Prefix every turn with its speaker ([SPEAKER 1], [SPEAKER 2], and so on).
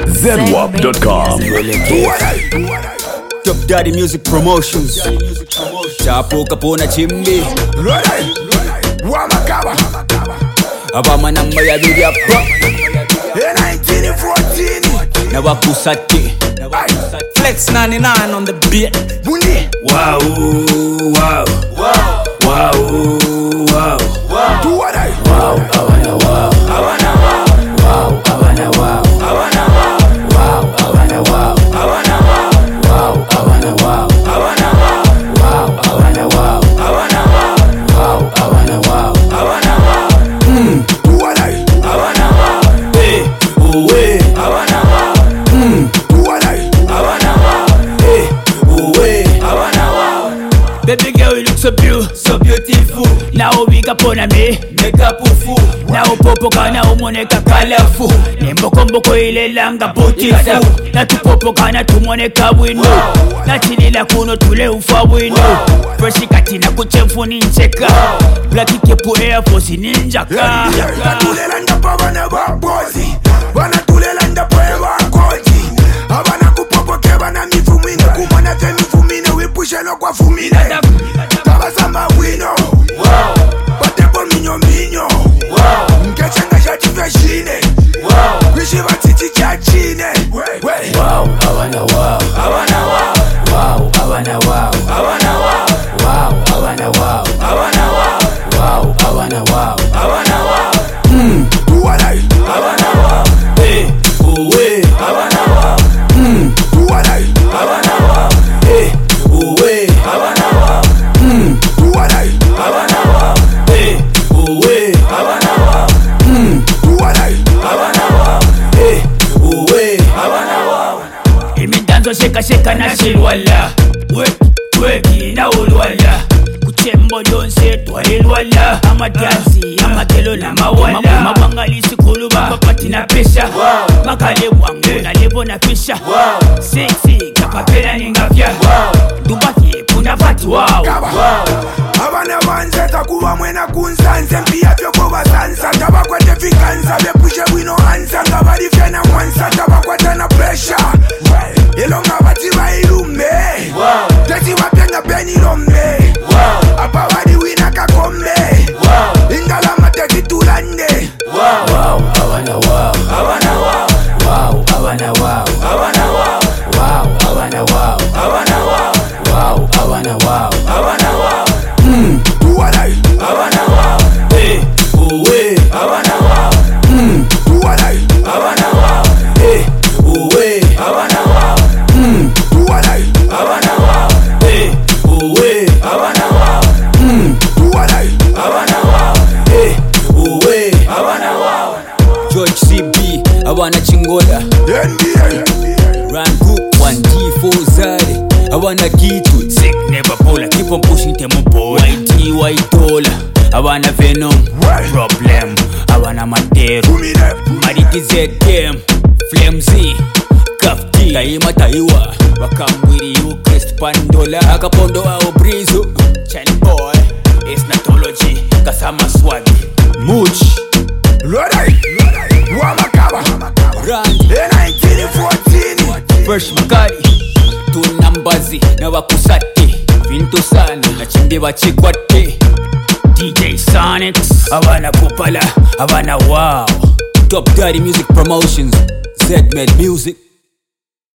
[SPEAKER 1] ZWAP.com.
[SPEAKER 2] Top Daddy Music Promotions. Chapo kapona chimbi. Abama namba ya video pro.
[SPEAKER 3] 1914.
[SPEAKER 2] Na wakusati.
[SPEAKER 3] Flex 99 on the beat.
[SPEAKER 2] Bundi.
[SPEAKER 3] Wow, wow, wow, wow, wow.
[SPEAKER 2] Do what I.
[SPEAKER 3] Wow, Havana, wow, Havana, wow, wow, Havana, wow, Havana, wow, wow, Havana, wow, Havana, wow, wow, Havana, wow, Havana, wow, wow, Havana, wow, Havana, wow, wow, Havana, wow, Havana, wow.
[SPEAKER 2] Do what I.
[SPEAKER 3] Havana, wow. Hey, ooh, hey. Havana, wow.
[SPEAKER 2] Do what I.
[SPEAKER 3] Havana, wow. Hey, ooh, hey. Havana, wow. Baby girl, you look so beautiful. Now we got on me, make up ufu. Now popo kana umoneka kalafu. Nembokomboko ile langa beautiful. Na tupopo kana tumoneka wino. Na chilila kuno tule ufa wino. Fresh kati na kuchefu nincheka. Black kepu Air Force ninjaka.
[SPEAKER 4] Tulela ndapa wana wabozi. Wana tulela ndapa wakoji. Abana kupopoke bana mifumine. Kumana fe mifumine wipushe lo kwa fumine. Kabasamba wino. Batepo minyo minyo. Mkechenga shati feshine. Kwishi batiti chachine.
[SPEAKER 3] Wow, Havana, wow, Havana, wow, wow, Havana, wow, Havana, wow, wow, Havana, wow, Havana, wow, wow, Havana, wow, Havana, wow.
[SPEAKER 4] Do what I.
[SPEAKER 3] Havana, wow. Hey, ooh, hey. Havana, wow.
[SPEAKER 4] Do what I.
[SPEAKER 3] Havana, wow. Hey, ooh, hey. Havana, wow.
[SPEAKER 4] Do what I.
[SPEAKER 3] Havana, wow. Hey, ooh, hey. Havana, wow.
[SPEAKER 4] Do what I.
[SPEAKER 3] Havana, wow. Hey, ooh, hey. Havana, wow. Imidanzo sheka na shilwala. Weki na ulwala. Kuchembo yonse twalilwala. Amadazi, amakelo na mawala. Mabangalisi kuluba papati na pesha. Makale wangu na lebo na pesha. Sexy kapapela ningafya. Dubaki kuna fati wow.
[SPEAKER 4] Abana wanze takuwa mwena kunsanze. Mpia fyoko basansa. Tabakwete fikansa. Bepushe wino ansa. Ngabadi fyena mwansa. Tabakwete na pressure. Ilonga bati wa ilume. Teti wapenga peni lombe. Apawadi wina kakombe. Ingala mateki tulande.
[SPEAKER 3] Wow, Havana, wow, Havana, wow, wow, Havana, wow, Havana, wow, wow, Havana, wow, Havana, wow, wow, Havana, wow, Havana, wow.
[SPEAKER 4] Do what I.
[SPEAKER 3] Havana, wow. Hey, ooh, hey. Havana, wow.
[SPEAKER 4] Do what I.
[SPEAKER 3] Havana, wow. Hey, ooh, hey. Havana, wow.
[SPEAKER 4] Do what I.
[SPEAKER 3] Havana, wow. Hey, ooh, hey. Havana, wow.
[SPEAKER 4] Do what I.
[SPEAKER 3] Havana, wow. Hey, ooh, hey. Havana, wow.
[SPEAKER 2] George CB. Awana Chingola.
[SPEAKER 4] NBA.
[SPEAKER 2] Rangu 1D4 Zari. Awana Kitu.
[SPEAKER 3] Sick, never polar. Keep on pushing them on board.
[SPEAKER 2] White dollar. Awana Venom.
[SPEAKER 3] Problem. Havana Madero.
[SPEAKER 4] Kumine.
[SPEAKER 2] Mariti ZKM. Flamzy. Kafti. Kaima Taiwa. Wakamwiri Christ Pandola. Akapondo ao Brizo.
[SPEAKER 3] Chen boy. It's natology. Kasama swag.
[SPEAKER 2] Mooch.
[SPEAKER 4] Lodai. Wamakaba.
[SPEAKER 2] Randy.
[SPEAKER 4] 1914.
[SPEAKER 2] Fresh Makari. Tunambazi. Na wakusati. Vinto sana. Na chimbi wachikwate.
[SPEAKER 3] DJ Sonics. Havana Kupala. Havana wow.
[SPEAKER 2] Top Daddy Music Promotions. Z-Med Music.